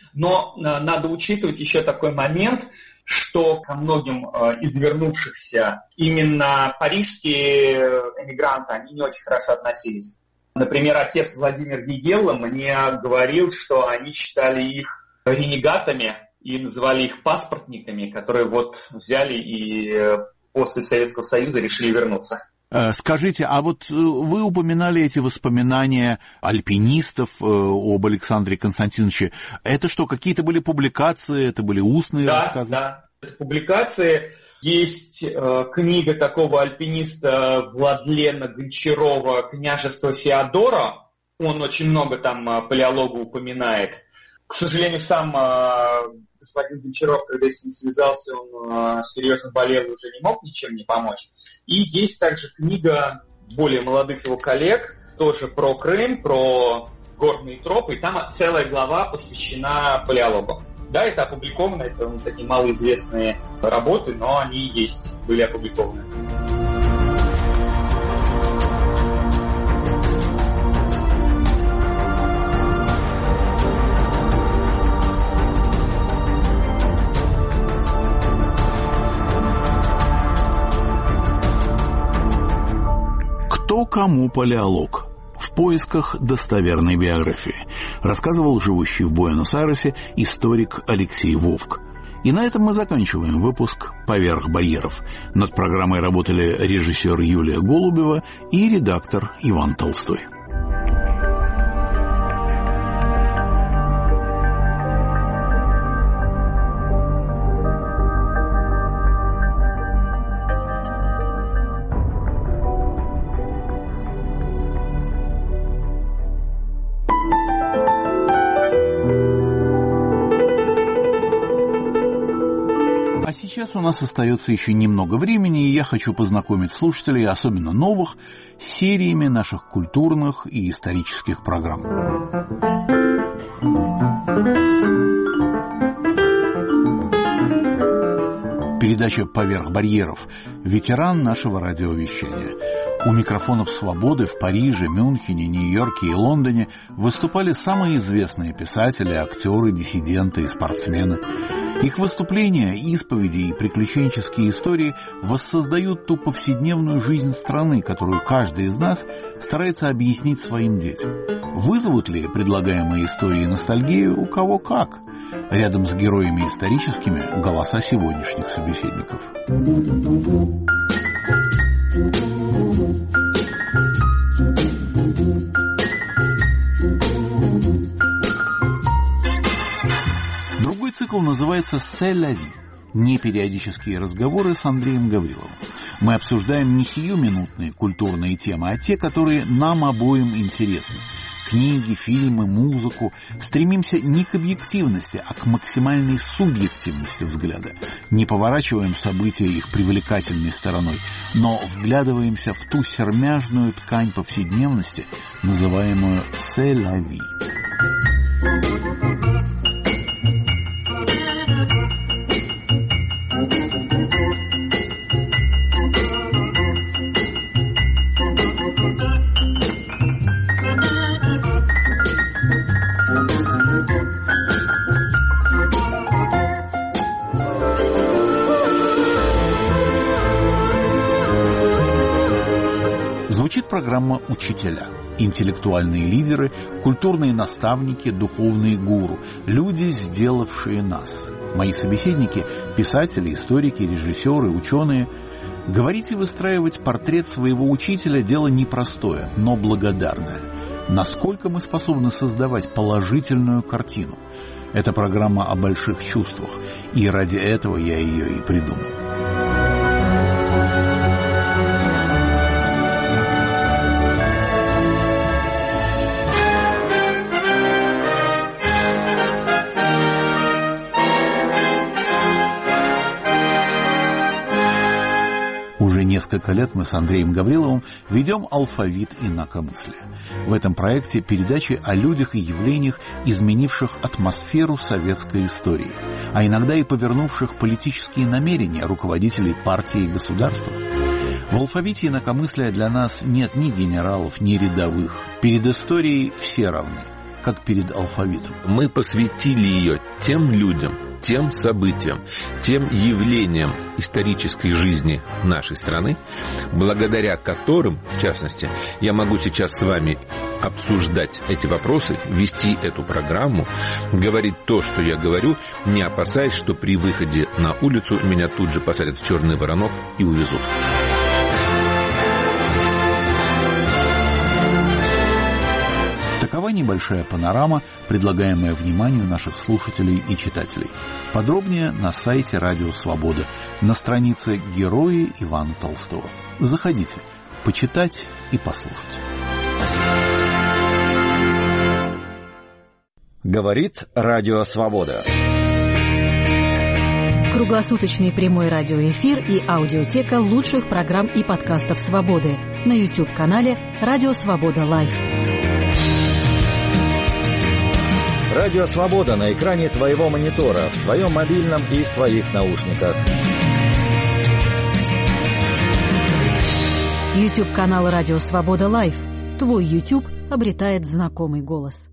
Но надо учитывать еще такой момент, что ко многим из вернувшихся именно парижские эмигранты, они не очень хорошо относились. Например, отец Владимир Гигелла мне говорил, что они считали их ренегатами, и называли их паспортниками, которые вот взяли и после Советского Союза решили вернуться. Скажите, а вот вы упоминали эти воспоминания альпинистов об Александре Константиновиче. Это что, какие-то были публикации, это были устные да, рассказы? Да, это публикации. Есть э, книга такого альпиниста Владлена Гончарова «Княжество Феодора». Он очень много там э, палеолога упоминает. К сожалению, сам э, господин Гончаров, когда с ним связался, он э, серьезно болел и уже не мог ничем не помочь. И есть также книга более молодых его коллег, тоже про Крым, про горные тропы. И там целая глава посвящена палеологам. Да, это опубликовано, это ну, такие малоизвестные работы, но они есть, были опубликованы. Кто кому палеолог? В поисках достоверной биографии, рассказывал живущий в Буэнос-Айресе историк Алексей Вовк. И на этом мы заканчиваем выпуск «Поверх барьеров». Над программой работали режиссер Юлия Голубева и редактор Иван Толстой. Сейчас у нас остается еще немного времени, и я хочу познакомить слушателей, особенно новых, с сериями наших культурных и исторических программ. Передача «Поверх барьеров». Ветеран нашего радиовещания. У микрофонов «Свободы» в Париже, Мюнхене, Нью-Йорке и Лондоне выступали самые известные писатели, актеры, диссиденты и спортсмены. Их выступления, исповеди и приключенческие истории воссоздают ту повседневную жизнь страны, которую каждый из нас старается объяснить своим детям. Вызовут ли предлагаемые истории ностальгию у кого как? Рядом с героями историческими голоса сегодняшних собеседников. Другой цикл называется «C'est la vie» – непериодические разговоры с Андреем Гавриловым. Мы обсуждаем не сиюминутные культурные темы, а те, которые нам обоим интересны. Книги, фильмы, музыку. Стремимся не к объективности, а к максимальной субъективности взгляда. Не поворачиваем события их привлекательной стороной, но вглядываемся в ту сермяжную ткань повседневности, называемую «C'est la vie». Звучит программа «Учителя». Интеллектуальные лидеры, культурные наставники, духовные гуру. Люди, сделавшие нас. Мои собеседники – писатели, историки, режиссеры, ученые. Говорить и выстраивать портрет своего учителя – дело непростое, но благодарное. Насколько мы способны создавать положительную картину? Это программа о больших чувствах, и ради этого я ее и придумал. Уже несколько лет мы с Андреем Гавриловым ведем «Алфавит инакомыслия». В этом проекте передачи о людях и явлениях, изменивших атмосферу советской истории, а иногда и повернувших политические намерения руководителей партии и государства. В «Алфавите инакомыслия» для нас нет ни генералов, ни рядовых. Перед историей все равны, как перед алфавитом. Мы посвятили ее тем людям, тем событиям, тем явлениям исторической жизни нашей страны, благодаря которым, в частности, я могу сейчас с вами обсуждать эти вопросы, вести эту программу, говорить то, что я говорю, не опасаясь, что при выходе на улицу меня тут же посадят в черный воронок и увезут. Такова небольшая панорама, предлагаемая вниманию наших слушателей и читателей. Подробнее на сайте Радио Свобода, на странице «Герои Ивана Толстого». Заходите, почитать и послушать. Говорит Радио Свобода. Круглосуточный прямой радиоэфир и аудиотека лучших программ и подкастов «Свободы» на YouTube-канале «Радио Свобода Лайв». Радио Свобода на экране твоего монитора, в твоем мобильном и в твоих наушниках. YouTube-канал «Радио Свобода Лайв». Твой YouTube обретает знакомый голос.